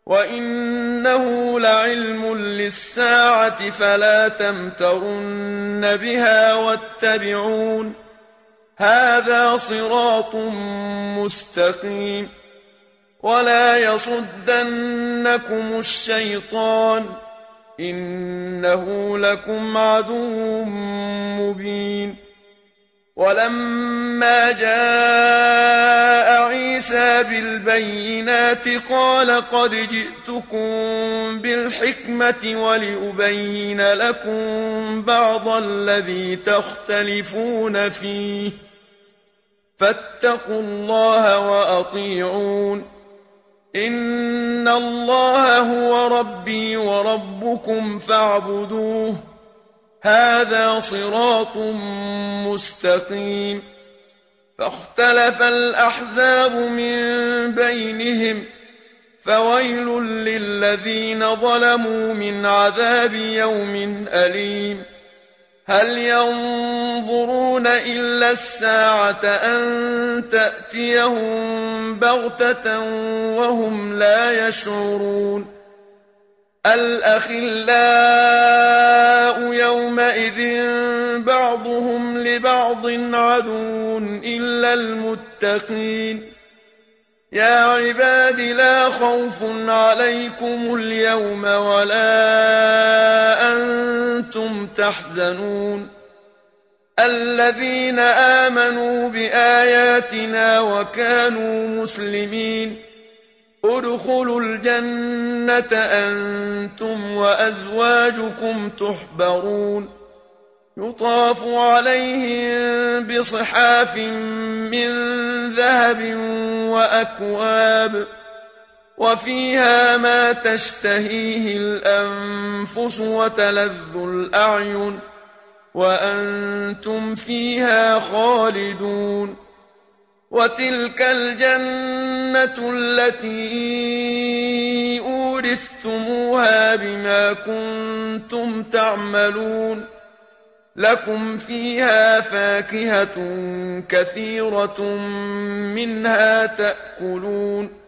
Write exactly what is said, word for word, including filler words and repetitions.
وَإِنَّهُ لَعِلْمٌ لِّلسَّاعَةِ فَلَا تَمْتَرُنَّ بِهَا وَاتَّبِعُونِ هَٰذَا صِرَاطٌ مُّسْتَقِيمٌ وَلَا يَصُدَّنَّكُمُ الشَّيْطَانُ ۖ إِنَّهُ لَكُمْ عَدُوٌّ مُّبِينٌ وَلَمَّا جَاءَ عِيسَىٰ بِالْبَيِّنَاتِ قَالَ قَدْ جِئْتُكُم بِالْحِكْمَةِ وَلِأُبَيِّنَ لَكُم بَعْضَ الَّذِي تَخْتَلِفُونَ فِيهِ ۖ فَاتَّقُوا اللَّهَ وَأَطِيعُونِ إِنَّ اللَّهَ هُوَ رَبِّي وَرَبُّكُمْ فَاعْبُدُوهُ ۚ هَٰذَا صِرَاطٌ مُّسْتَقِيمٌ فَاخْتَلَفَ الْأَحْزَابُ مِن بَيْنِهِمْ ۖ فَوَيْلٌ لِّلَّذِينَ ظَلَمُوا مِنْ عَذَابِ يَوْمٍ أَلِيمٍ هَلْ يَنظُرُونَ إِلَّا السَّاعَةَ أَن تَأْتِيَهُم بَغْتَةً وَهُمْ لَا يَشْعُرُونَ الْأَخِلَّاءُ يَوْمَئِذٍ بَعْضُهُمْ لِبَعْضٍ عَدُوٌّ إِلَّا الْمُتَّقِينَ يَا عِبَادِ لَا خَوْفٌ عَلَيْكُمُ الْيَوْمَ وَلَا أَنتُمْ تَحْزَنُونَ الَّذِينَ آمَنُوا بِآيَاتِنَا وَكَانُوا مُسْلِمِينَ ادْخُلُوا الْجَنَّةَ أَنتُمْ وَأَزْوَاجُكُمْ تُحْبَرُونَ يُطَافُ عَلَيْهِم بِصِحَافٍ مِّن ذَهَبٍ وَأَكْوَابٍ وَفِيهَا مَا تَشْتَهِيهِ الْأَنفُسُ وَتَلَذُّ الْأَعْيُنُ وَأَنتُمْ فِيهَا خَالِدُونَ وَتِلْكَ الْجَنَّةُ الَّتِي أُورِثْتُمُوهَا بِمَا كُنتُمْ تَعْمَلُونَ لَكُمْ فِيهَا فَاكِهَةٌ كَثِيرَةٌ مِّنْهَا تَأْكُلُونَ